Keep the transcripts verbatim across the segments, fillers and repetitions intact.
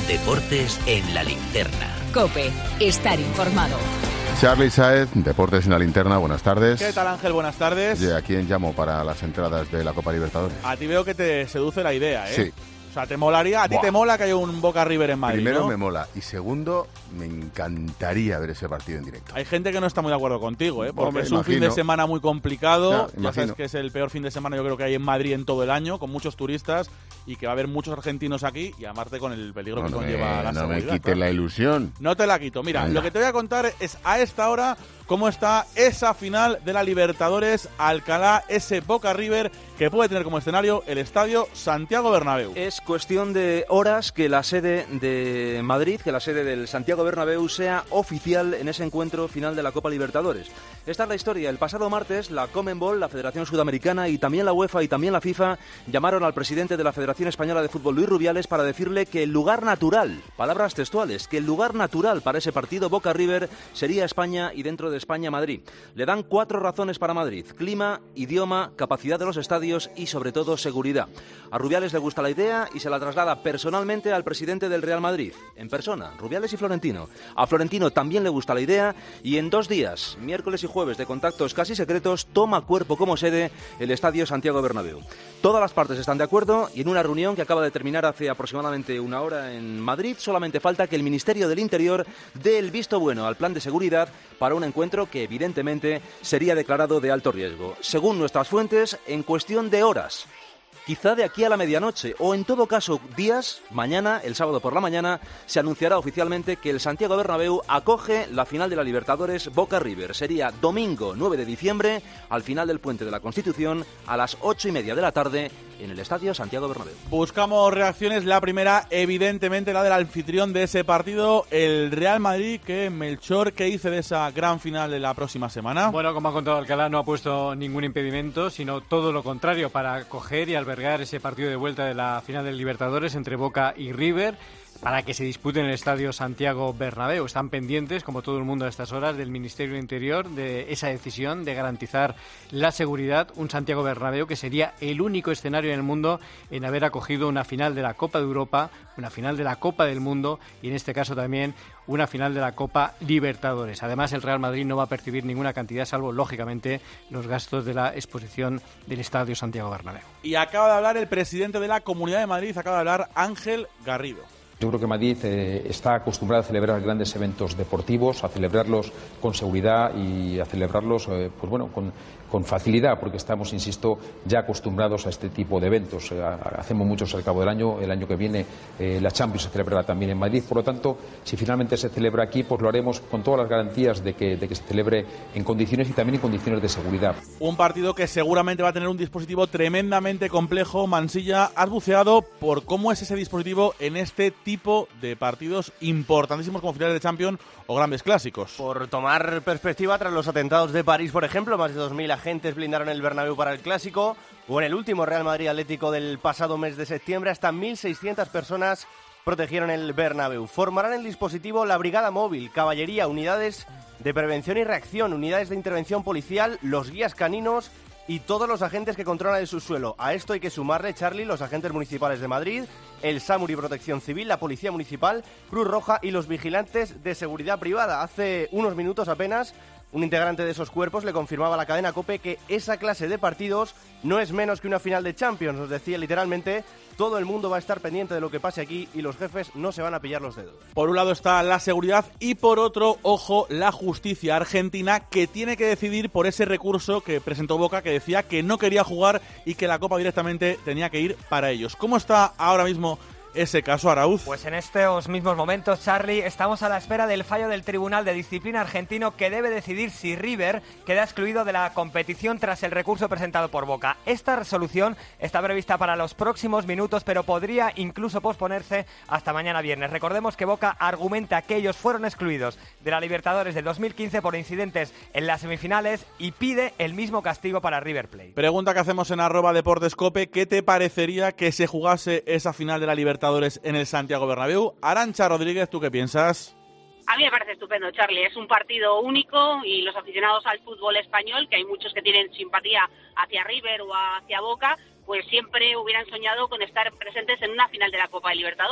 Deportes en la linterna. COPE, estar informado. Charly Sáez, Deportes en la linterna, buenas tardes. ¿Qué tal, Ángel? Buenas tardes. Oye, ¿a quién llamo para las entradas de la Copa Libertadores? A ti veo que te seduce la idea, ¿eh? Sí. O sea, te molaría, a ti Buah. te mola que haya un Boca River en Madrid, Primero ¿no? me mola y segundo me encantaría ver ese partido en directo. Hay gente que no está muy de acuerdo contigo, ¿eh? Porque Hombre, es un imagino. fin de semana muy complicado. Ya, ya imagino. sabes que es el peor fin de semana yo creo que hay en Madrid en todo el año, con muchos turistas y que va a haber muchos argentinos aquí y amarte con el peligro No, que no conlleva me, la no seguridad. me quite claro. la ilusión. No te la quito. Mira, Venga. lo que te voy a contar es a esta hora cómo está esa final de la Libertadores Alcalá, ese Boca River que puede tener como escenario el estadio Santiago Bernabéu. Es cuestión de horas que la sede de Madrid, que la sede del Santiago Bernabéu sea oficial en ese encuentro final de la Copa Libertadores. Esta es la historia. El pasado martes, la Conmebol, la Federación Sudamericana y también la UEFA y también la FIFA llamaron al presidente de la Federación Española de Fútbol, Luis Rubiales, para decirle que el lugar natural, palabras textuales, que el lugar natural para ese partido Boca River sería España y dentro de España Madrid. Le dan cuatro razones para Madrid: clima, idioma, capacidad de los estadios y sobre todo seguridad. A Rubiales le gusta la idea y se la traslada personalmente al presidente del Real Madrid, en persona, Rubiales y Florentino. A Florentino también le gusta la idea y en dos días, miércoles y jueves de contactos casi secretos, toma cuerpo como sede el estadio Santiago Bernabéu. Todas las partes están de acuerdo y en una reunión que acaba de terminar hace aproximadamente una hora en Madrid, solamente falta que el Ministerio del Interior dé el visto bueno al plan de seguridad para un encuentro que evidentemente sería declarado de alto riesgo. Según nuestras fuentes, en cuestión de horas, quizá de aquí a la medianoche, o en todo caso días, mañana, el sábado por la mañana, se anunciará oficialmente que el Santiago Bernabéu acoge la final de la Libertadores Boca River. Sería domingo nueve de diciembre, al final del Puente de la Constitución, a las ocho y media de la tarde, en el estadio Santiago Bernabéu. Buscamos reacciones. La primera, evidentemente, la del anfitrión de ese partido, el Real Madrid. Que Melchor, ¿qué dice de esa gran final de la próxima semana? Bueno, como ha contado Alcalá, no ha puesto ningún impedimento, sino todo lo contrario, para acoger y albergar ese partido de vuelta de la final del Libertadores entre Boca y River, para que se dispute en el estadio Santiago Bernabéu. Están pendientes, como todo el mundo a estas horas, del Ministerio del Interior, de esa decisión de garantizar la seguridad. Un Santiago Bernabéu que sería el único escenario en el mundo en haber acogido una final de la Copa de Europa, una final de la Copa del Mundo y en este caso también una final de la Copa Libertadores. Además, el Real Madrid no va a percibir ninguna cantidad, salvo, lógicamente, los gastos de la exposición del estadio Santiago Bernabéu. Y acaba de hablar el presidente de la Comunidad de Madrid, acaba de hablar Ángel Garrido. Yo creo que Madrid eh, está acostumbrado a celebrar grandes eventos deportivos, a celebrarlos con seguridad y a celebrarlos eh, pues bueno, con, con facilidad, porque estamos, insisto, ya acostumbrados a este tipo de eventos. Eh, hacemos muchos al cabo del año. El año que viene eh, la Champions se celebrará también en Madrid. Por lo tanto, si finalmente se celebra aquí, pues lo haremos con todas las garantías de que, de que se celebre en condiciones y también en condiciones de seguridad. Un partido que seguramente va a tener un dispositivo tremendamente complejo. Mansilla, has buceado por cómo es ese dispositivo en este tipo de partidos importantísimos como finales de Champions o grandes clásicos. Por tomar perspectiva, tras los atentados de París, por ejemplo, más de dos mil agentes blindaron el Bernabéu para el clásico, o en el último Real Madrid Atlético del pasado mes de septiembre, hasta mil seiscientas personas protegieron el Bernabéu. Formarán el dispositivo la Brigada Móvil, Caballería, unidades de prevención y reacción, unidades de intervención policial, los guías caninos y todos los agentes que controlan el subsuelo. A esto hay que sumarle, Charly, los agentes municipales de Madrid, el SAMUR y Protección Civil, la Policía Municipal, Cruz Roja y los vigilantes de seguridad privada. Hace unos minutos apenas, un integrante de esos cuerpos le confirmaba a la cadena COPE que esa clase de partidos no es menos que una final de Champions. Nos decía literalmente: todo el mundo va a estar pendiente de lo que pase aquí y los jefes no se van a pillar los dedos. Por un lado está la seguridad y por otro, ojo, la justicia argentina, que tiene que decidir por ese recurso que presentó Boca, que decía que no quería jugar y que la Copa directamente tenía que ir para ellos. ¿Cómo está ahora mismo ese caso, Arauz? Pues en estos mismos momentos, Charly, estamos a la espera del fallo del Tribunal de Disciplina argentino, que debe decidir si River queda excluido de la competición tras el recurso presentado por Boca. Esta resolución está prevista para los próximos minutos, pero podría incluso posponerse hasta mañana viernes. Recordemos que Boca argumenta que ellos fueron excluidos de la Libertadores del dos mil quince por incidentes en las semifinales y pide el mismo castigo para River Plate. Pregunta que hacemos en arroba deportescope: ¿qué te parecería que se jugase esa final de la Libertadores en el Santiago Bernabéu? Arantxa Rodríguez, ¿tú qué piensas? A mí me parece estupendo, Charly. Es un partido único y los aficionados al fútbol español, que hay muchos que tienen simpatía hacia River o hacia Boca, pues siempre hubieran soñado con estar presentes en una final de la Copa de Libertadores.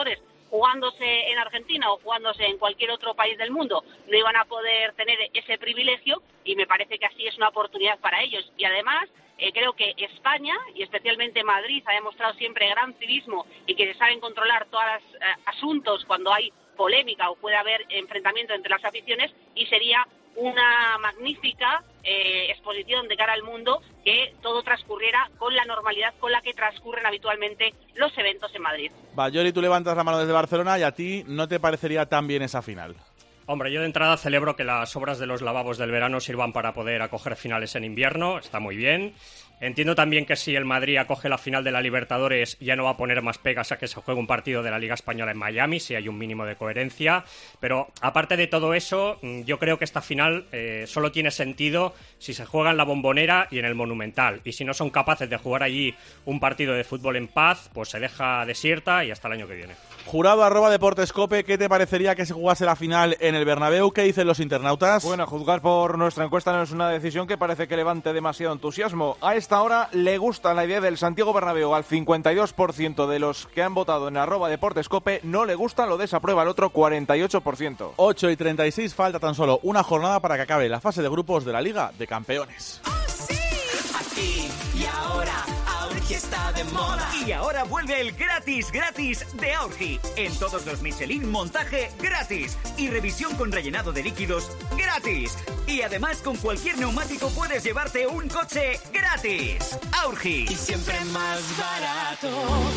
jugándose en Argentina o jugándose en cualquier otro país del mundo, no iban a poder tener ese privilegio, y me parece que así es una oportunidad para ellos. Y además, eh, creo que España, y especialmente Madrid, ha demostrado siempre gran civismo y que se saben controlar todos los eh, asuntos cuando hay polémica o puede haber enfrentamiento entre las aficiones, y sería una magnífica eh, exposición de cara al mundo que todo transcurriera con la normalidad con la que transcurren habitualmente los eventos en Madrid. Bayori, tú levantas la mano desde Barcelona y a ti no te parecería tan bien esa final. Hombre, yo de entrada celebro que las obras de los lavabos del verano sirvan para poder acoger finales en invierno, está muy bien. Entiendo también que si el Madrid acoge la final de la Libertadores ya no va a poner más pegas a que se juegue un partido de la Liga Española en Miami, si hay un mínimo de coherencia. Pero aparte de todo eso, yo creo que esta final eh, solo tiene sentido si se juega en la Bombonera y en el Monumental. Y si no son capaces de jugar allí un partido de fútbol en paz, pues se deja desierta y hasta el año que viene. Jurado arroba Deportescope, ¿qué te parecería que se jugase la final en el Bernabéu? ¿Qué dicen los internautas? Bueno, a juzgar por nuestra encuesta no es una decisión que parece que levante demasiado entusiasmo. A esta hora le gusta la idea del Santiago Bernabéu al cincuenta y dos por ciento de los que han votado en arroba Deportescope, no le gusta, lo desaprueba el otro cuarenta y ocho por ciento. ocho y treinta y seis, falta tan solo una jornada para que acabe la fase de grupos de la Liga de Campeones. Aquí y ahora, Aurgi está de moda. Y ahora vuelve el gratis, gratis de Aurgi. En todos los Michelin, montaje gratis. Y revisión con rellenado de líquidos gratis. Y además, con cualquier neumático puedes llevarte un coche gratis. Aurgi. Y siempre más barato.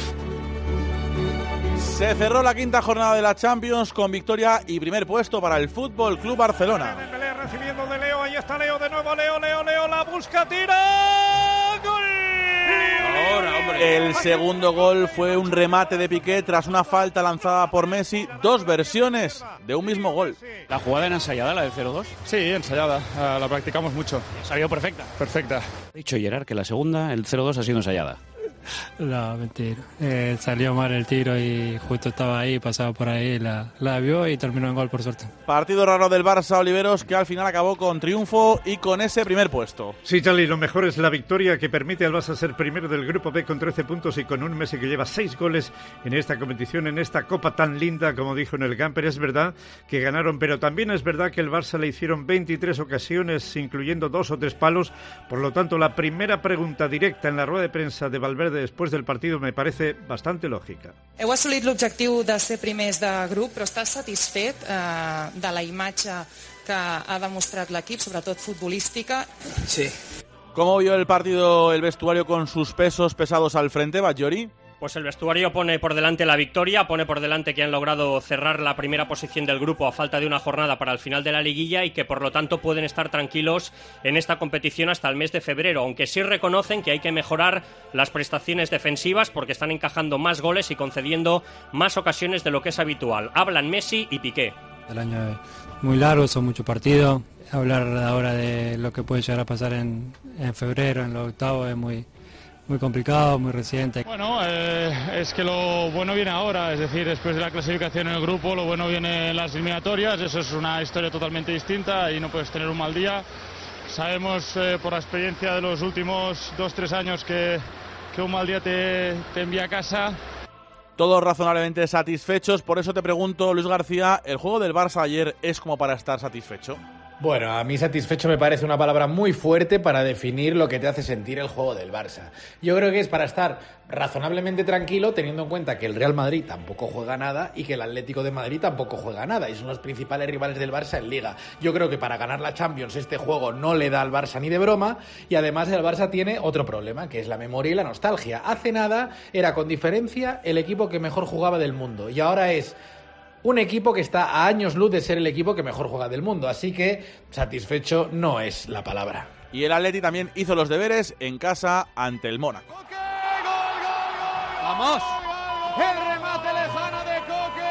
Se cerró la quinta jornada de la Champions con victoria y primer puesto para el Fútbol Club Barcelona. Dembélé recibiendo de Leo, ahí está Leo de nuevo, Leo, Leo, Leo, la busca, tira, ¡gol! Ahora, hombre. El segundo gol fue un remate de Piqué tras una falta lanzada por Messi, dos versiones de un mismo gol. ¿La jugada era ensayada, la del cero dos? Sí, ensayada, uh, la practicamos mucho. ¿Salió perfecta? Perfecta. Ha dicho Gerard que la segunda, el cero dos, ha sido ensayada. No, mentira. Eh, salió mal el tiro y justo estaba ahí, pasaba por ahí, la, la vio y terminó en gol por suerte. Partido raro del Barça, Oliveros, que al final acabó con triunfo y con ese primer puesto. Sí, Charlie, lo mejor es la victoria que permite al Barça ser primero del Grupo B con trece puntos y con un Messi que lleva seis goles en esta competición, en esta copa tan linda, como dijo en el Gamper. Es verdad que ganaron, pero también es verdad que el Barça le hicieron veintitrés ocasiones, incluyendo dos o tres palos. Por lo tanto, la primera pregunta directa en la rueda de prensa de Valverde después del partido me parece bastante lògica. Heu assolit l'objectiu de ser primers de grup, però estàs satisfet eh, de la imatge que ha demostrat l'equip, sobretot futbolística? Sí. ¿Cómo vio el partido el vestuario con sus pesos pesados al frente, Batllori? Pues el vestuario pone por delante la victoria, pone por delante que han logrado cerrar la primera posición del grupo a falta de una jornada para el final de la liguilla y que por lo tanto pueden estar tranquilos en esta competición hasta el mes de febrero, aunque sí reconocen que hay que mejorar las prestaciones defensivas porque están encajando más goles y concediendo más ocasiones de lo que es habitual. Hablan Messi y Piqué. El año es muy largo, son muchos partidos. Hablar ahora de lo que puede llegar a pasar en, en febrero, en los octavos, es muy... muy complicado, muy reciente. Bueno, eh, es que lo bueno viene ahora, es decir, después de la clasificación en el grupo, lo bueno viene en las eliminatorias, eso es una historia totalmente distinta y no puedes tener un mal día. Sabemos eh, por la experiencia de los últimos dos, tres años que, que un mal día te, te envía a casa. Todos razonablemente satisfechos, por eso te pregunto, Luis García, ¿el juego del Barça ayer es como para estar satisfecho? Bueno, a mí satisfecho me parece una palabra muy fuerte para definir lo que te hace sentir el juego del Barça. Yo creo que es para estar razonablemente tranquilo, teniendo en cuenta que el Real Madrid tampoco juega nada y que el Atlético de Madrid tampoco juega nada y son los principales rivales del Barça en Liga. Yo creo que para ganar la Champions este juego no le da al Barça ni de broma y además el Barça tiene otro problema, que es la memoria y la nostalgia. Hace nada era con diferencia el equipo que mejor jugaba del mundo y ahora es un equipo que está a años luz de ser el equipo que mejor juega del mundo, así que satisfecho no es la palabra. Y el Atleti también hizo los deberes en casa ante el Mónaco. ¡Vamos! El remate lejano de Coque.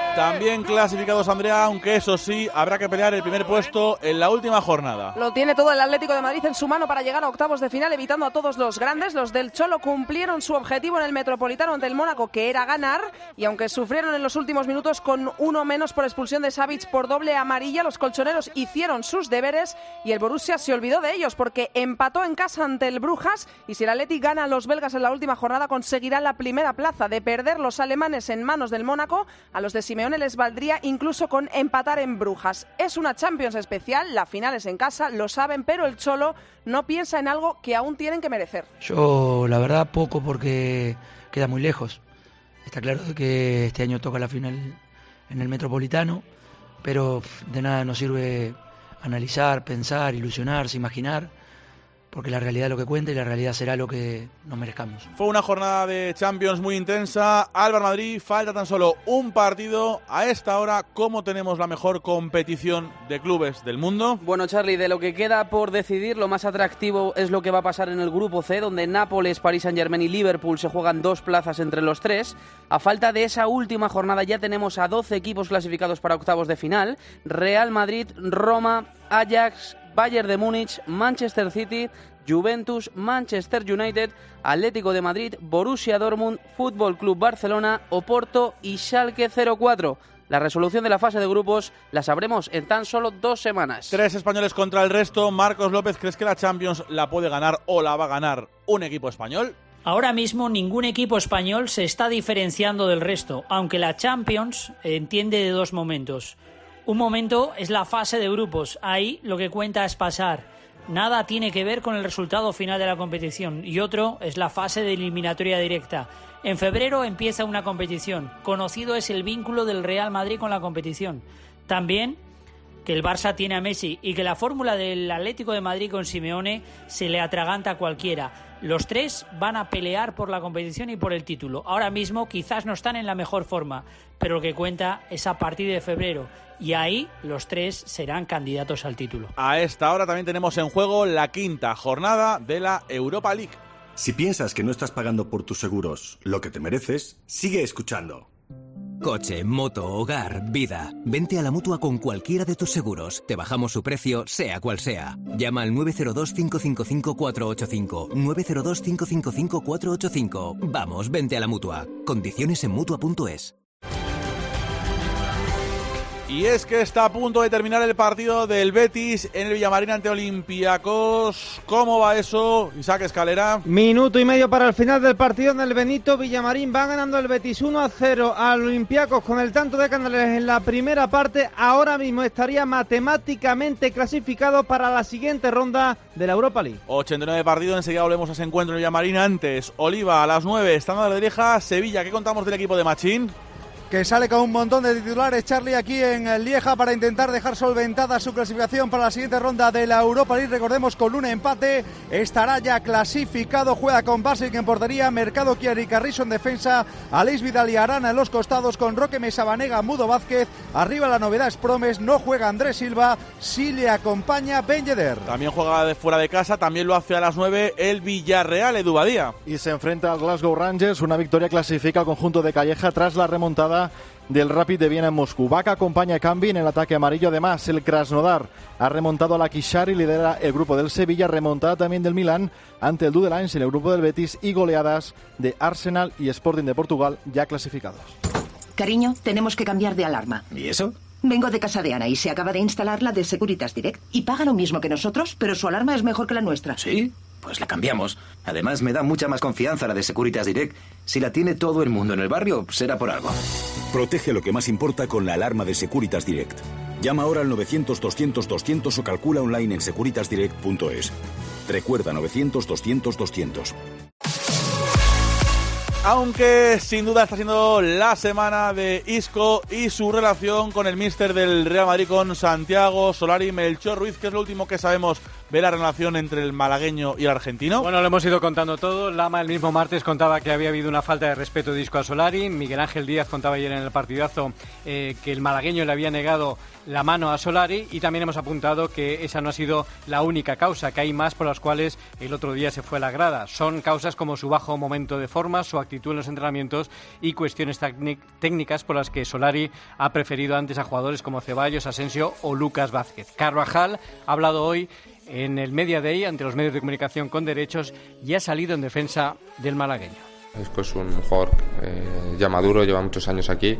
También clasificados, Andrea, aunque eso sí, habrá que pelear el primer puesto en la última jornada. Lo tiene todo el Atlético de Madrid en su mano para llegar a octavos de final, evitando a todos los grandes. Los del Cholo cumplieron su objetivo en el Metropolitano ante el Mónaco, que era ganar, y aunque sufrieron en los últimos minutos con uno menos por expulsión de Savic por doble amarilla, los colchoneros hicieron sus deberes y el Borussia se olvidó de ellos porque empató en casa ante el Brujas, y si el Atleti gana a los belgas en la última jornada conseguirá la primera plaza. De perder los alemanes en manos del Mónaco, a los de Simeone les valdría incluso con empatar en Brujas. Es una Champions especial, la final es en casa, lo saben, pero el Cholo no piensa en algo que aún tienen que merecer. Yo, la verdad, poco, porque queda muy lejos. Está claro que este año toca la final en el Metropolitano, pero de nada nos sirve analizar, pensar, ilusionarse, imaginar, porque la realidad es lo que cuenta y la realidad será lo que nos merezcamos. Fue una jornada de Champions muy intensa. Álvaro Madrid, falta tan solo un partido. A esta hora, ¿cómo tenemos la mejor competición de clubes del mundo? Bueno, Charly, de lo que queda por decidir, lo más atractivo es lo que va a pasar en el grupo C, donde Nápoles, Paris Saint-Germain y Liverpool se juegan dos plazas entre los tres. A falta de esa última jornada ya tenemos a doce equipos clasificados para octavos de final. Real Madrid, Roma, Ajax, Bayern de Múnich, Manchester City, Juventus, Manchester United, Atlético de Madrid, Borussia Dortmund, Fútbol Club Barcelona, Oporto y Schalke cero cuatro. La resolución de la fase de grupos la sabremos en tan solo dos semanas. Tres españoles contra el resto. Marcos López, ¿crees que la Champions la puede ganar o la va a ganar un equipo español? Ahora mismo ningún equipo español se está diferenciando del resto, aunque la Champions entiende de dos momentos. Un momento es la fase de grupos, ahí lo que cuenta es pasar. Nada tiene que ver con el resultado final de la competición. Y otro es la fase de eliminatoria directa. En febrero empieza una competición. Conocido es el vínculo del Real Madrid con la competición. También que el Barça tiene a Messi y que la fórmula del Atlético de Madrid con Simeone se le atraganta a cualquiera. Los tres van a pelear por la competición y por el título. Ahora mismo quizás no están en la mejor forma, pero lo que cuenta es a partir de febrero. Y ahí los tres serán candidatos al título. A esta hora también tenemos en juego la quinta jornada de la Europa League. Si piensas que no estás pagando por tus seguros lo que te mereces, sigue escuchando. Coche, moto, hogar, vida. Vente a la Mutua con cualquiera de tus seguros. Te bajamos su precio, sea cual sea. Llama al nueve cero dos, cinco cinco cinco, cuatro ocho cinco. nueve cero dos, cinco cinco cinco, cuatro ocho cinco. Vamos, vente a la Mutua. Condiciones en Mutua punto es. Y es que está a punto de terminar el partido del Betis en el Villamarín ante Olympiacos. ¿Cómo va eso, Isaac Escalera? Minuto y medio para el final del partido en el Benito Villamarín. Va ganando el Betis uno a cero al Olympiacos con el tanto de Canales en la primera parte. Ahora mismo estaría matemáticamente clasificado para la siguiente ronda de la Europa League. ochenta y nueve partido, enseguida volvemos a ese encuentro en el Villamarín. Antes, Oliva a las nueve, Standard de Lieja, Sevilla. ¿Qué contamos del equipo de Machín? Que sale con un montón de titulares, Charlie, aquí en Lieja para intentar dejar solventada su clasificación para la siguiente ronda de la Europa League. Recordemos, con un empate estará ya clasificado. Juega con Basic en portería, Mercado, Chiari, Carrizo en defensa, Aleix Vidal y Arana en los costados, con Roque Mesa, Banega, Mudo Vázquez. Arriba la novedad es Promes, no juega Andrés Silva, sí le acompaña Ben Yedder. También juega de fuera de casa, también lo hace a las nueve el Villarreal, Edu Badía. Y se enfrenta al Glasgow Rangers, una victoria clasifica al conjunto de Calleja tras la remontada del Rapid de Viena en Moscú. Vaca acompaña a Cambi en el ataque amarillo. Además, el Krasnodar ha remontado a la Kishari, lidera el grupo del Sevilla, remontada también del Milán ante el Dudelange en el grupo del Betis y goleadas de Arsenal y Sporting de Portugal ya clasificados. Cariño, tenemos que cambiar de alarma. ¿Y eso? Vengo de casa de Ana y se acaba de instalar la de Securitas Direct y paga lo mismo que nosotros, pero su alarma es mejor que la nuestra. ¿Sí? Pues la cambiamos. Además, me da mucha más confianza la de Securitas Direct. Si la tiene todo el mundo en el barrio, será por algo. Protege lo que más importa con la alarma de Securitas Direct. Llama ahora al novecientos, doscientos, doscientos o calcula online en securitas direct punto es. Recuerda, novecientos, doscientos, doscientos. Aunque sin duda está siendo la semana de Isco y su relación con el míster del Real Madrid, con Santiago Solari. Melchor Ruiz, ¿qué es lo último que sabemos ve la relación entre el malagueño y el argentino? Bueno, lo hemos ido contando todo. Lama el mismo martes contaba que había habido una falta de respeto de Isco a Solari. Miguel Ángel Díaz contaba ayer en el partidazo eh, que el malagueño le había negado la mano a Solari, y también hemos apuntado que esa no ha sido la única causa, que hay más por las cuales el otro día se fue a la grada. Son causas como su bajo momento de forma, su actitud en los entrenamientos y cuestiones técnicas por las que Solari ha preferido antes a jugadores como Ceballos, Asensio o Lucas Vázquez. Carvajal ha hablado hoy en el Media Day ante los medios de comunicación con derechos y ha salido en defensa del malagueño. Isco es un jugador eh, ya maduro, lleva muchos años aquí.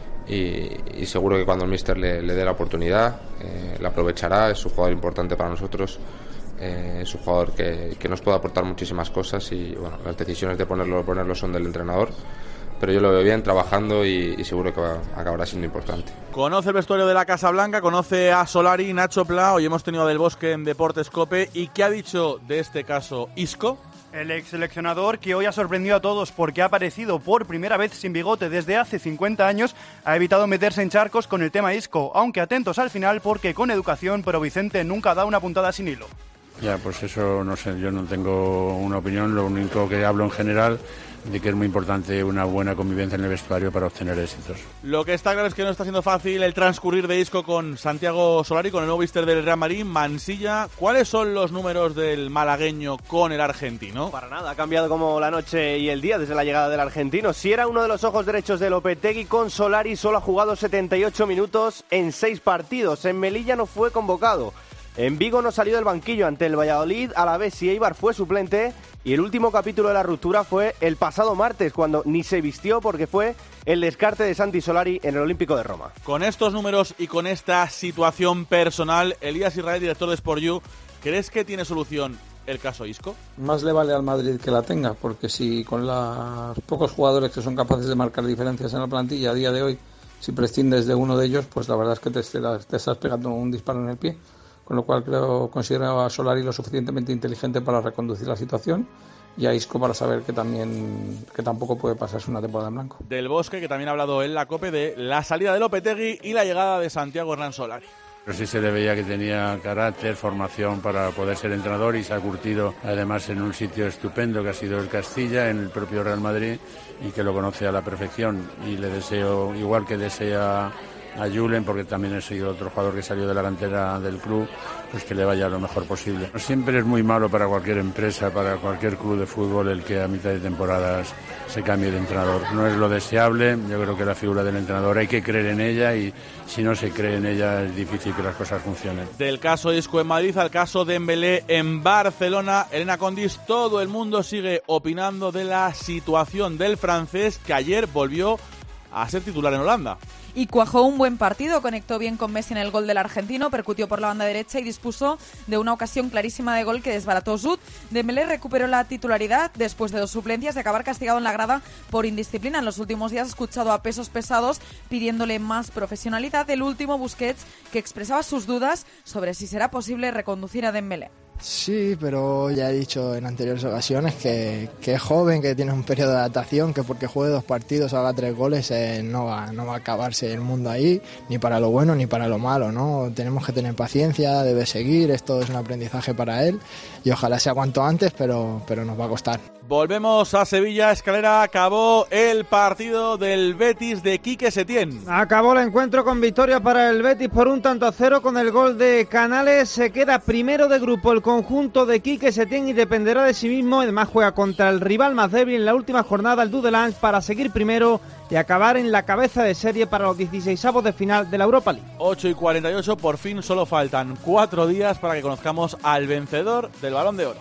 Y, y seguro que cuando el míster le, le dé la oportunidad, eh, la aprovechará. Es un jugador importante para nosotros, eh, es un jugador que, que nos puede aportar muchísimas cosas y bueno, las decisiones de ponerlo o ponerlo son del entrenador, pero yo lo veo bien, trabajando y, y seguro que va, acabará siendo importante. Conoce el vestuario de la Casa Blanca, conoce a Solari, Nacho Pla. Hoy hemos tenido a Del Bosque en Deportes COPE. ¿Y qué ha dicho de este caso Isco? El ex seleccionador, que hoy ha sorprendido a todos porque ha aparecido por primera vez sin bigote desde hace cincuenta años, ha evitado meterse en charcos con el tema Isco, aunque atentos al final porque con educación, pero Vicente nunca da una puntada sin hilo. Ya, pues eso no sé, yo no tengo una opinión, lo único que hablo en general de que es muy importante una buena convivencia en el vestuario para obtener éxitos. Lo que está claro es que no está siendo fácil el transcurrir de Isco con Santiago Solari, con el nuevo míster del Real Madrid, Mansilla. ¿Cuáles son los números del malagueño con el argentino? Para nada, ha cambiado como la noche y el día desde la llegada del argentino. Si era uno de los ojos derechos de Lopetegui, con Solari solo ha jugado setenta y ocho minutos en seis partidos. En Melilla no fue convocado. En Vigo no salió del banquillo ante el Valladolid, Alavés y Eibar fue suplente, y el último capítulo de la ruptura fue el pasado martes, cuando ni se vistió porque fue el descarte de Santi Solari en el Olímpico de Roma. Con estos números y con esta situación personal, Elías Israel, director de Sport You, ¿crees que tiene solución el caso Isco? Más le vale al Madrid que la tenga, porque si con los pocos jugadores que son capaces de marcar diferencias en la plantilla a día de hoy, si prescindes de uno de ellos, pues la verdad es que te, te estás pegando un disparo en el pie. Con lo cual creo considero a Solari lo suficientemente inteligente para reconducir la situación, y a Isco para saber que también que tampoco puede pasarse una temporada en blanco. Del Bosque, que también ha hablado en la COPE de la salida de Lopetegui y la llegada de Santiago Hernán Solari. Pero sí se le veía que tenía carácter, formación para poder ser entrenador, y se ha curtido además en un sitio estupendo que ha sido el Castilla, en el propio Real Madrid, y que lo conoce a la perfección. Y le deseo, igual que desea a Julen, porque también ha sido otro jugador que salió de la cantera del club, pues que le vaya lo mejor posible. Siempre es muy malo para cualquier empresa, para cualquier club de fútbol, el que a mitad de temporadas se cambie de entrenador. No es lo deseable. Yo creo que la figura del entrenador hay que creer en ella, y si no se cree en ella es difícil que las cosas funcionen. Del caso Isco en Madrid al caso de Dembélé en Barcelona, Elena Condis, todo el mundo sigue opinando de la situación del francés, que ayer volvió a ser titular en Holanda. Y cuajó un buen partido, conectó bien con Messi en el gol del argentino, percutió por la banda derecha y dispuso de una ocasión clarísima de gol que desbarató Zut. Dembélé recuperó la titularidad después de dos suplencias de acabar castigado en la grada por indisciplina. En los últimos días ha escuchado a pesos pesados pidiéndole más profesionalidad. El último, Busquets, que expresaba sus dudas sobre si será posible reconducir a Dembélé. Sí, pero ya he dicho en anteriores ocasiones que, que es joven, que tiene un periodo de adaptación, que porque juegue dos partidos o haga tres goles eh, no va, no va a acabarse el mundo ahí, ni para lo bueno ni para lo malo, ¿no? Tenemos que tener paciencia, debe seguir, esto es un aprendizaje para él y ojalá sea cuanto antes, pero, pero nos va a costar. Volvemos a Sevilla, Escalera. Acabó el partido del Betis de Quique Setién. Acabó el encuentro con victoria para el Betis por un tanto a cero con el gol de Canales. Se queda primero de grupo el conjunto de Quique Setién y dependerá de sí mismo. Además juega contra el rival más débil en la última jornada, el Dudelange, para seguir primero y acabar en la cabeza de serie para los dieciseisavos de final de la Europa League. ocho y cuarenta y ocho, por fin solo faltan cuatro días para que conozcamos al vencedor del Balón de Oro.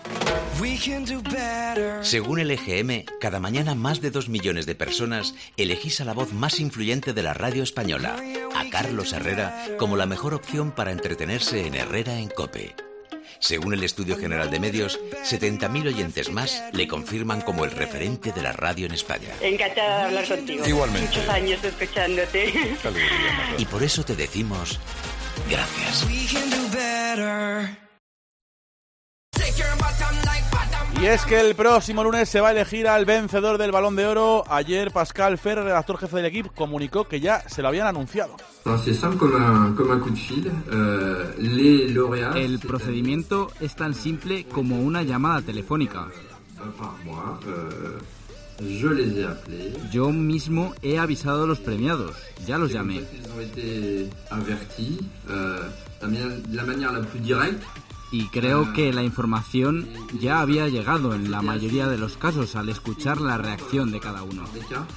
Según el E G M, cada mañana más de dos millones de personas elegís a la voz más influyente de la radio española, a Carlos Herrera, como la mejor opción para entretenerse en Herrera en COPE. Según el Estudio General de Medios, setenta mil oyentes más le confirman como el referente de la radio en España. Encantada de hablar contigo. Igualmente. Muchos años escuchándote. Y por eso te decimos gracias. Y es que el próximo lunes se va a elegir al vencedor del Balón de Oro. Ayer Pascal Ferrer, redactor jefe del equipo, comunicó que ya se lo habían anunciado. El procedimiento es tan simple como una llamada telefónica. Yo mismo he avisado a los premiados, ya los llamé. Y creo que la información ya había llegado en la mayoría de los casos al escuchar la reacción de cada uno.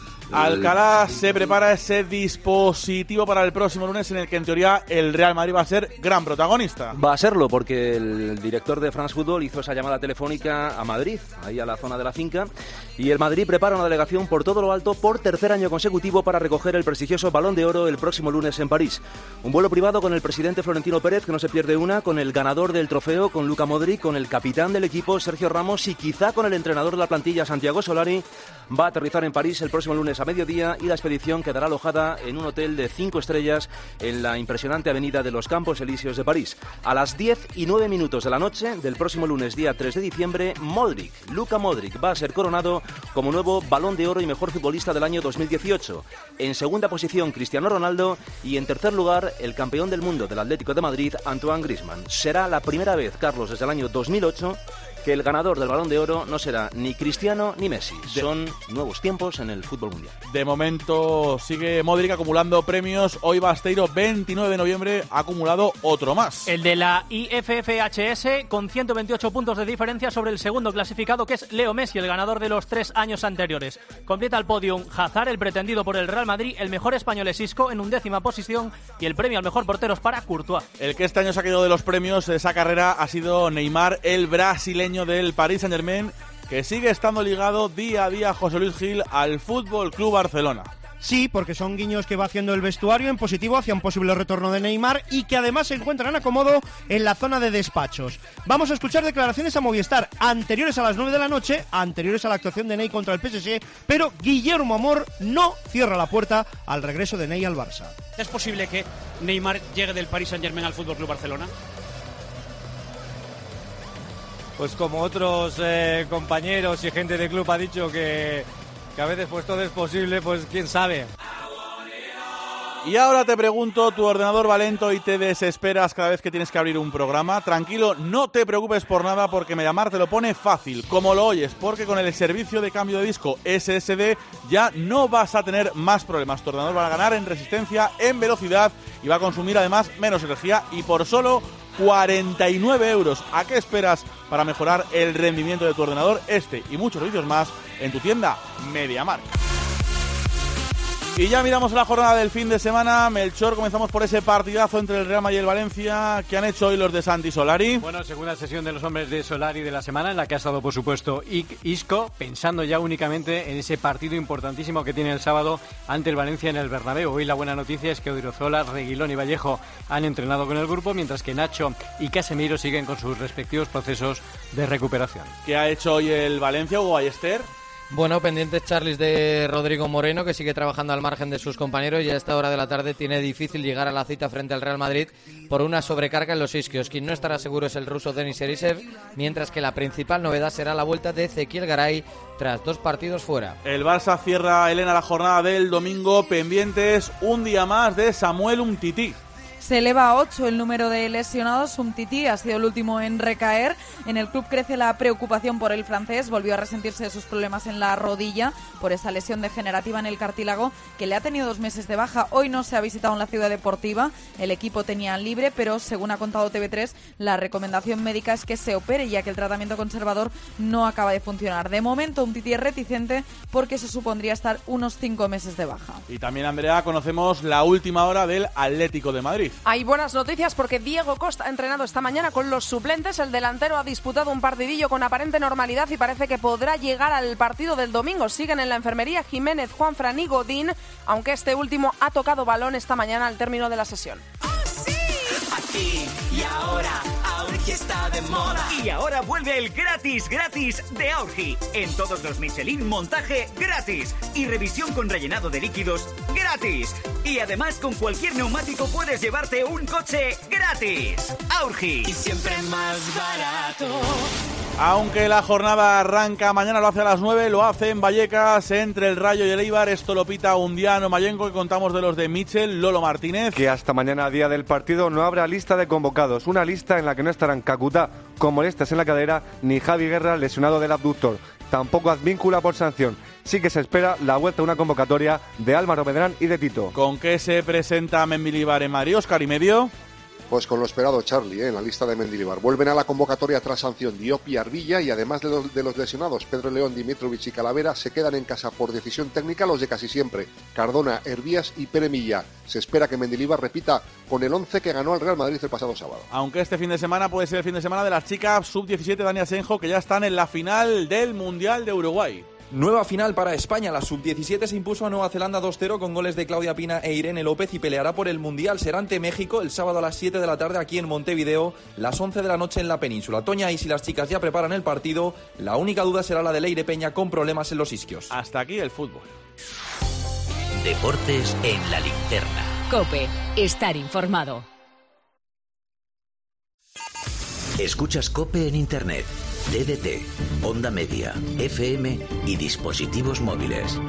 Alcalá se prepara ese dispositivo para el próximo lunes en el que en teoría el Real Madrid va a ser gran protagonista. Va a serlo porque el director de France Football hizo esa llamada telefónica a Madrid, ahí a la zona de la finca, y el Madrid prepara una delegación por todo lo alto por tercer año consecutivo para recoger el prestigioso Balón de Oro el próximo lunes en París. Un vuelo privado con el presidente Florentino Pérez, que no se pierde una, con el ganador del trofeo, con Luka Modric, con el capitán del equipo Sergio Ramos y quizá con el entrenador de la plantilla Santiago Solari. Va a aterrizar en París el próximo lunes a mediodía y la expedición quedará alojada en un hotel de cinco estrellas en la impresionante avenida de los Campos Elíseos de París. A las diez y nueve minutos de la noche del próximo lunes, día tres de diciembre, Modric, Luka Modric, va a ser coronado como nuevo Balón de Oro y mejor futbolista del año dos mil dieciocho. En segunda posición, Cristiano Ronaldo, y en tercer lugar, el campeón del mundo del Atlético de Madrid, Antoine Griezmann. Será la primera vez, Carlos, desde el año dos mil ocho que el ganador del Balón de Oro no será ni Cristiano ni Messi. Son nuevos tiempos en el fútbol mundial. De momento sigue Modric acumulando premios. Hoy Basteiro, veintinueve de noviembre, ha acumulado otro más. El de la I F F H S, con ciento veintiocho puntos de diferencia sobre el segundo clasificado, que es Leo Messi, el ganador de los tres años anteriores. Completa el podium Hazard, el pretendido por el Real Madrid. El mejor español es Isco, en undécima posición, y el premio al mejor portero es para Courtois. El que este año se ha quedado de los premios de esa carrera ha sido Neymar, el brasileño del Paris Saint-Germain, que sigue estando ligado día a día, José Luis Gil, al Fútbol Club Barcelona. Sí, porque son guiños que va haciendo el vestuario en positivo hacia un posible retorno de Neymar y que además se encuentran a acomodo en la zona de despachos. Vamos a escuchar declaraciones a Movistar anteriores a las nueve de la noche, anteriores a la actuación de Ney contra el P S G, pero Guillermo Amor no cierra la puerta al regreso de Ney al Barça. ¿Es posible que Neymar llegue del Paris Saint-Germain al Fútbol Club Barcelona? Pues como otros eh, compañeros y gente del club ha dicho que, que a veces pues todo es posible, pues quién sabe. Y ahora te pregunto, tu ordenador va lento y te desesperas cada vez que tienes que abrir un programa. Tranquilo, no te preocupes por nada porque Mediamar te lo pone fácil, como lo oyes, porque con el servicio de cambio de disco S S D ya no vas a tener más problemas. Tu ordenador va a ganar en resistencia, en velocidad y va a consumir además menos energía y por solo cuarenta y nueve euros. ¿A qué esperas para mejorar el rendimiento de tu ordenador? Este y muchos servicios más en tu tienda MediaMarkt. Y ya miramos la jornada del fin de semana. Melchor, comenzamos por ese partidazo entre el Real Madrid y el Valencia. ¿Qué han hecho hoy los de Santi Solari? Bueno, segunda sesión de los hombres de Solari de la semana, en la que ha estado, por supuesto, Isco, pensando ya únicamente en ese partido importantísimo que tiene el sábado ante el Valencia en el Bernabéu. Hoy la buena noticia es que Odriozola, Reguilón y Vallejo han entrenado con el grupo, mientras que Nacho y Casemiro siguen con sus respectivos procesos de recuperación. ¿Qué ha hecho hoy el Valencia, Hugo Ballester? Bueno, pendientes Charlis de Rodrigo Moreno, que sigue trabajando al margen de sus compañeros y a esta hora de la tarde tiene difícil llegar a la cita frente al Real Madrid por una sobrecarga en los isquios. Quien no estará seguro es el ruso Denis Erisev, mientras que la principal novedad será la vuelta de Ezequiel Garay tras dos partidos fuera. El Barça cierra, Elena, la jornada del domingo, pendientes un día más de Samuel Umtiti. Se eleva a ocho el número de lesionados. Umtiti ha sido el último en recaer. En el club crece la preocupación por el francés. Volvió a resentirse de sus problemas en la rodilla por esa lesión degenerativa en el cartílago que le ha tenido dos meses de baja. Hoy no se ha visitado en la ciudad deportiva. El equipo tenía libre, pero según ha contado T V tres, la recomendación médica es que se opere, ya que el tratamiento conservador no acaba de funcionar. De momento, Umtiti es reticente porque eso supondría estar unos cinco meses de baja. Y también, Andrea, conocemos la última hora del Atlético de Madrid. Hay buenas noticias porque Diego Costa ha entrenado esta mañana con los suplentes. El delantero ha disputado un partidillo con aparente normalidad y parece que podrá llegar al partido del domingo. Siguen en la enfermería Jiménez, Juanfran y Godín, aunque este último ha tocado balón esta mañana al término de la sesión. Aquí y ahora, Aurgi está de moda. Y ahora vuelve el gratis, gratis de Aurgi. En todos los Michelin, montaje gratis. Y revisión con rellenado de líquidos gratis. Y además, con cualquier neumático puedes llevarte un coche gratis. Aurgi. Y siempre más barato. Aunque la jornada arranca mañana, lo hace a las nueve, lo hace en Vallecas, entre el Rayo y el Eibar. Esto lo pita Undiano Mayenco, que contamos de los de Michel, Lolo Martínez. Que hasta mañana, día del partido, no habrá lista de convocados. Una lista en la que no estarán Kakuta con molestias en la cadera, ni Javi Guerra lesionado del abductor. Tampoco Advíncula por sanción. Sí que se espera la vuelta a una convocatoria de Álvaro Medrán y de Tito. ¿Con qué se presenta Mendilibar en Madrid, Óscar y medio? Pues con lo esperado, Charlie, ¿eh? en la lista de Mendilibar. Vuelven a la convocatoria tras sanción Diop y Arvilla, y además de los, de los lesionados Pedro León, Dimitrovic y Calavera, se quedan en casa por decisión técnica los de casi siempre: Cardona, Hervías y Pere Milla. Se espera que Mendilibar repita con el once que ganó al Real Madrid el pasado sábado. Aunque este fin de semana puede ser el fin de semana de las chicas sub diecisiete Dani Asenjo, que ya están en la final del Mundial de Uruguay. Nueva final para España. La sub diecisiete se impuso a Nueva Zelanda dos cero con goles de Claudia Pina e Irene López y peleará por el Mundial. Será ante México el sábado a las siete de la tarde aquí en Montevideo, las once de la noche en la península. Toña, y si las chicas ya preparan el partido, la única duda será la de Leire Peña con problemas en los isquios. Hasta aquí el fútbol. Deportes en la linterna. COPE. Estar informado. Escuchas COPE en Internet, D D T, Onda Media, F M y dispositivos móviles.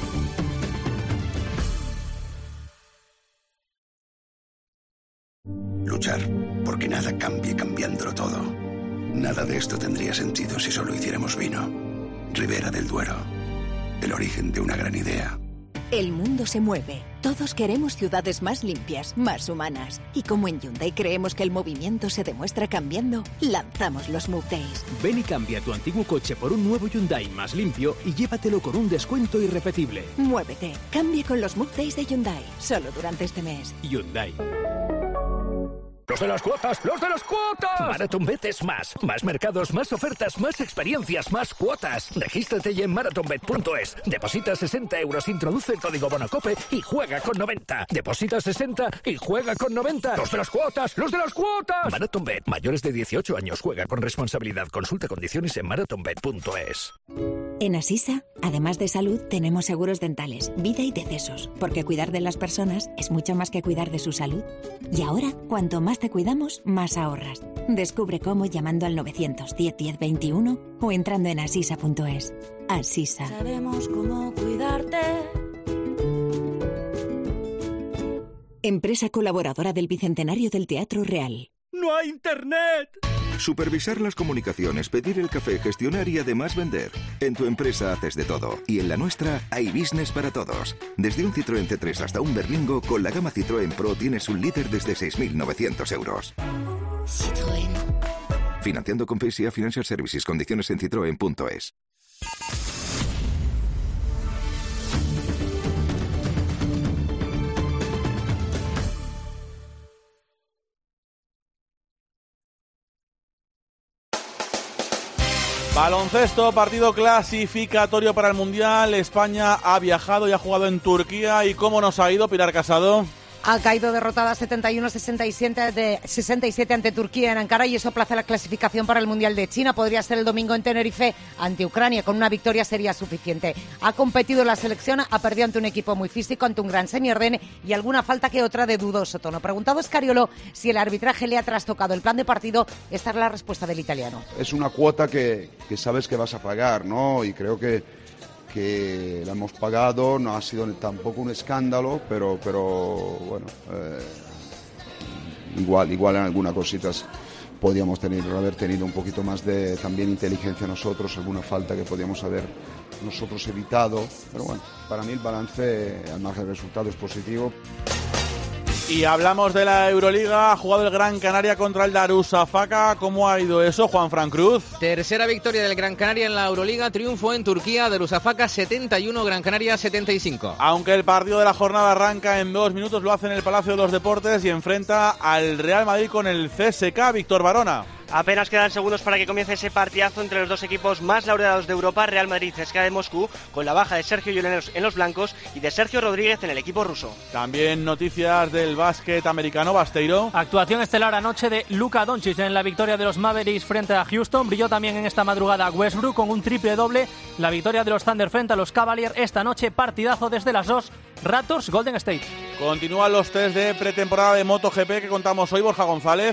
Luchar porque nada cambie cambiándolo todo. Nada de esto tendría sentido si solo hiciéramos vino. Ribera del Duero. El origen de una gran idea. El mundo se mueve. Todos queremos ciudades más limpias, más humanas. Y como en Hyundai creemos que el movimiento se demuestra cambiando, lanzamos los Move Days. Ven y cambia tu antiguo coche por un nuevo Hyundai más limpio y llévatelo con un descuento irrepetible. Muévete. Cambia con los Move Days de Hyundai. Solo durante este mes. Hyundai. ¡Los de las cuotas! ¡Los de las cuotas! MarathonBet es más. Más mercados, más ofertas, más experiencias, más cuotas. Regístrate ya en marathonbet punto es. Deposita sesenta euros, introduce el código BONACOPE y juega con noventa. Deposita sesenta y juega con noventa. ¡Los de las cuotas! ¡Los de las cuotas! MarathonBet. Mayores de dieciocho años. Juega con responsabilidad. Consulta condiciones en marathonbet punto es. En Asisa, además de salud, tenemos seguros dentales, vida y decesos. Porque cuidar de las personas es mucho más que cuidar de su salud. Y ahora, cuanto más te cuidamos, más ahorras. Descubre cómo llamando al novecientos diez diez veintiuno o entrando en asisa punto es. Asisa. Sabemos cómo cuidarte. Empresa colaboradora del Bicentenario del Teatro Real. ¡No hay internet! Supervisar las comunicaciones, pedir el café, gestionar y además vender. En tu empresa haces de todo. Y en la nuestra hay business para todos. Desde un Citroën C tres hasta un Berlingo, con la gama Citroën Pro tienes un líder desde seis mil novecientos euros. Citroën. Financiando con F I A Financial Services. Condiciones en citroen punto es. Baloncesto, partido clasificatorio para el Mundial. España ha viajado y ha jugado en Turquía. ¿Y cómo nos ha ido, Pilar Casado? Ha caído derrotada setenta y uno a sesenta y siete ante Turquía en Ankara, y eso aplaza la clasificación para el Mundial de China. Podría ser el domingo en Tenerife ante Ucrania. Con una victoria sería suficiente. Ha competido la selección, ha perdido ante un equipo muy físico, ante un gran semiorden y alguna falta que otra de dudoso tono. Preguntado Scariolo si el arbitraje le ha trastocado el plan de partido, esta es la respuesta del italiano. Es una cuota que, que sabes que vas a pagar, ¿no? Y creo que que la hemos pagado, no ha sido tampoco un escándalo, pero, pero bueno, eh, igual, igual en algunas cositas podíamos tener, haber tenido un poquito más de también inteligencia nosotros, alguna falta que podíamos haber nosotros evitado, pero bueno, para mí el balance, al margen del resultado, es positivo. Y hablamos de la Euroliga. Ha jugado el Gran Canaria contra el Darüşşafaka. ¿Cómo ha ido eso, Juanfran Cruz? Tercera victoria del Gran Canaria en la Euroliga. Triunfo en Turquía. Darüşşafaka setenta y uno, Gran Canaria setenta y cinco. Aunque el partido de la jornada arranca en dos minutos, lo hace en el Palacio de los Deportes y enfrenta al Real Madrid con el C S K. Víctor Barona. Apenas quedan segundos para que comience ese partidazo entre los dos equipos más laureados de Europa, Real Madrid C S K A de Moscú, con la baja de Sergio Llull en los blancos y de Sergio Rodríguez en el equipo ruso. También noticias del básquet americano, Basteiro. Actuación estelar anoche de Luka Doncic en la victoria de los Mavericks frente a Houston. Brilló también en esta madrugada Westbrook con un triple doble. La victoria de los Thunder frente a los Cavaliers esta noche, partidazo desde las dos. Raptors, Golden State. Continúan los test de pretemporada de MotoGP que contamos hoy, Borja González.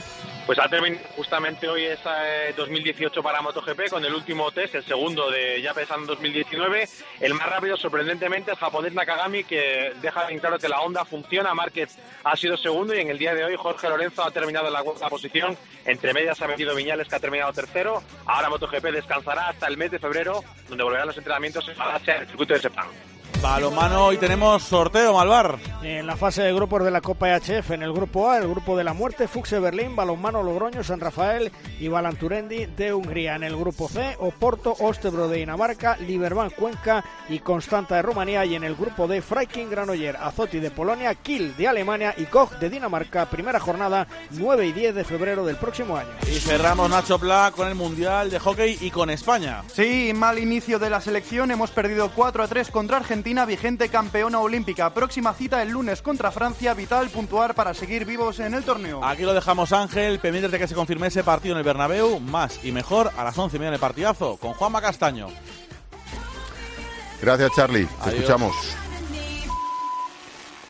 Pues ha terminado justamente hoy es eh, dos mil dieciocho para MotoGP con el último test, el segundo de ya pensando en dos mil diecinueve. El más rápido, sorprendentemente, el japonés Nakagami, que deja bien claro que la Honda funciona. Márquez ha sido segundo y en el día de hoy Jorge Lorenzo ha terminado en la cuarta posición. Entre medias ha metido Viñales, que ha terminado tercero. Ahora MotoGP descansará hasta el mes de febrero, donde volverán los entrenamientos en Malasia, en el circuito de Sepang. Balonmano, hoy tenemos sorteo, Malvar. En la fase de grupos de la Copa E H F, en el grupo A, el grupo de la muerte, Fuxe Berlín, Balonmano Logroño, San Rafael y Balanturendi de Hungría. En el grupo C, Oporto, Ostebro de Dinamarca, Liberban Cuenca y Constanta de Rumanía. Y en el grupo D, Freiking Granoller, Azoti de Polonia, Kiel de Alemania y Koch de Dinamarca. Primera jornada, nueve y diez de febrero del próximo año. Y cerramos, Nacho Pla, con el Mundial de Hockey y con España. Sí, mal inicio de la selección. Hemos perdido cuatro a tres contra Argentina, vigente campeona olímpica. Próxima cita el lunes contra Francia, vital puntuar para seguir vivos en el torneo. Aquí lo dejamos, Ángel, pendientes de que se confirme ese partido en el Bernabéu, más y mejor a las once y media en el partidazo, con Juanma Castaño. Gracias, Charlie. Te Adiós. escuchamos.